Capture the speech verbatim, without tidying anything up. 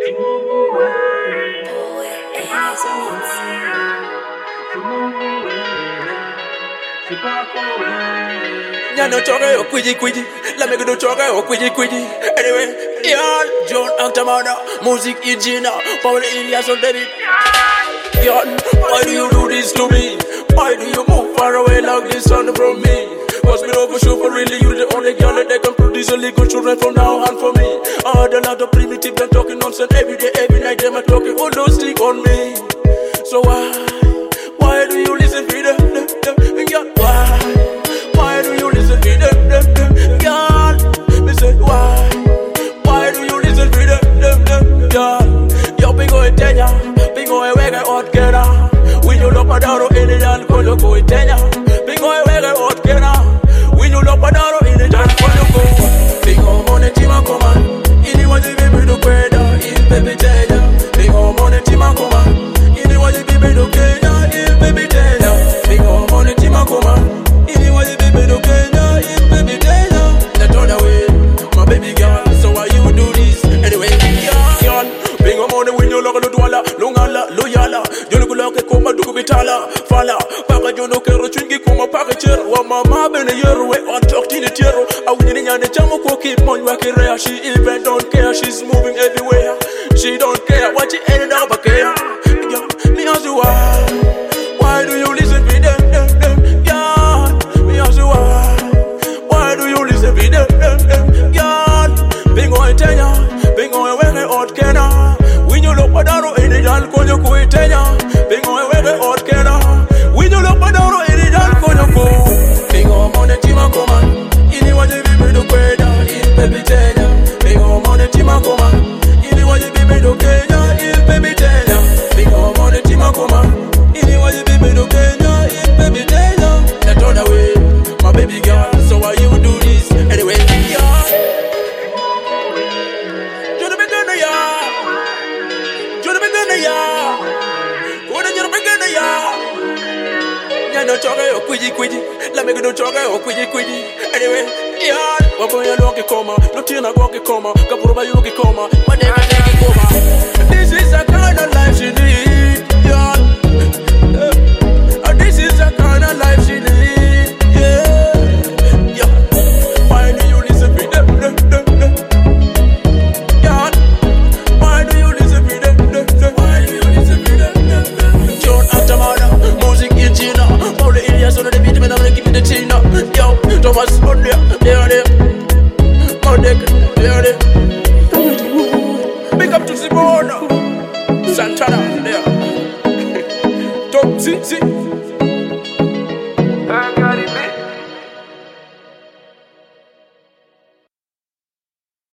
Ya no choque o quiji quiji, la me go choque o quiji quiji. Anyway, Yon, John Actamana, music Igina, Paul Elias on David. Yon, why do you do this to me? Why do you move far away like this son from me? Cause me over show for really you the only girl that can produce a legal children from now on for me. I heard a lot of primitive them talking nonsense every day, every night them are talking all those stick on me. So why, why do you listen to them, them, them, girl? Why, why do you listen to them, them, them, girl? Me say why, why do you listen to them, them, them, girl? Yo, bingo e tenya, bingo e wega hot kera. We no look at our any dan kolo ko e tenya, bingo e wega hot kera. We no look at our any dan kolo ko. Bingo money tima koma, ini waje bibi do kweda, il baby tenya. Bingo money tima koma, ini waje bibi do Kenya, il baby tenya. Bingo money tima koma, ini waje bibi do Kenya, il baby tenya. That on the way, my baby girl. So why you do this anyway? Girl, bingo money when you look at the dwala, lungala, loyala. You look like a coma, do bitala, fala. Paka jono kero chungi kuma paka chero. Wa mama bene yero we on talk to the tero. I win in the jamo ko keep on working rare. She even don't care. She's moving everywhere. She don't care what she ended up care. Me ask you why, why do you listen to them, them, them, yeah? Me ask you why, why do you listen to them, them, them, yeah? Bingo e tenya, bingo e wege hot kena. We no look padaro any dan konyo ko e tenya. Bingo e wege hot kena. We no look padaro any dan konyo ko. Bingo money tima koma, ini waje bibi do kweda, il baby tenya. Bingo money tima koma, ini waje bibi do Kenya, il baby tenya. Bingo money tima koma, ini waje bibi do Kenya, il baby tenya. That on the way, my baby girl. So why you do this anyway? Yeah. You're the beginner, yeah. You're the beginner, yeah. Go to your beginner, yeah. Ya no choque o quiji quiji, la me go choque o quiji quiji. Anyway, yeah. Wapo ya loke koma, no tina goke koma, kapuro ba yuki koma, madega degi koma. This is a kind of life she need, yeah. Uh, this is a kind of life she need, yeah. Yeah. Why do you listen to them, them, them, them? Yeah. Why do you listen to them, them, them? Why do you listen to them, them, them? John Actamana, music Igina, Paul Elias on the beat, man, I'm gonna give you the Tina. Yo, Thomas, on there, there, there. Modek, there, there. Big up to Simona, Santana, there. Top, see, see. I got it, man.